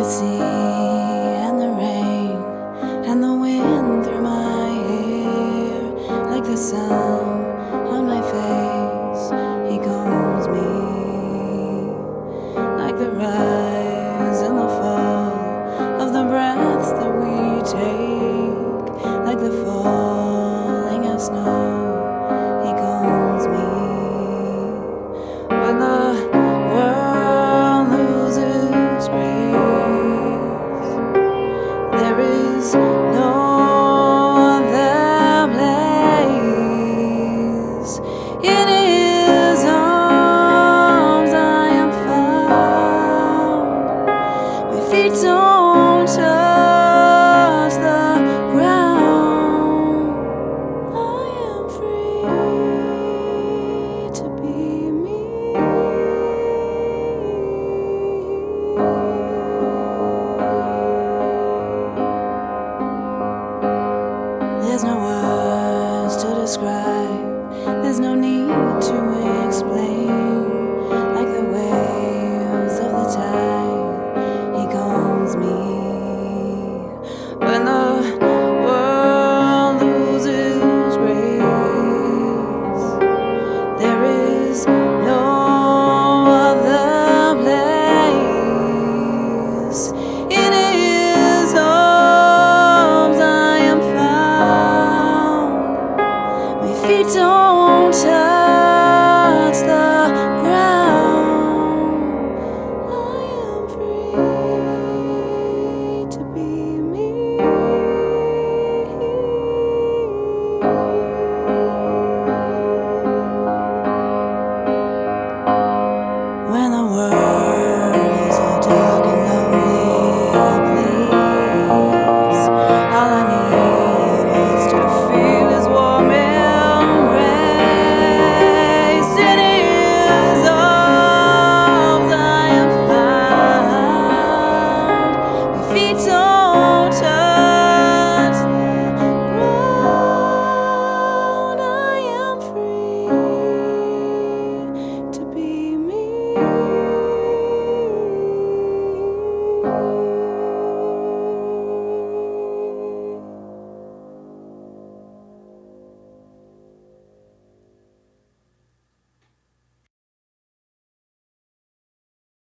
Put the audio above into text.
sea and the rain and the wind through my hair, like the sun on my face, he calms me, like the rise and the fall of the breaths that we take, like the falling of snow, he calms me. When the world loses grace, there is no other place. In his arms I am found. My feet don't touch the ground. I am free to be me. There's no words to describe, there's no need to explain. Like the waves of the tide, he calms me. When the world loses grace, there is no other place. In his arms I am found. My feet don't touch the ground. I am free to be me. When the world's a dark and lonely place, all I need is to feel his warm embrace. In his arms I am found. My feet don't touch the ground. I am free to be me.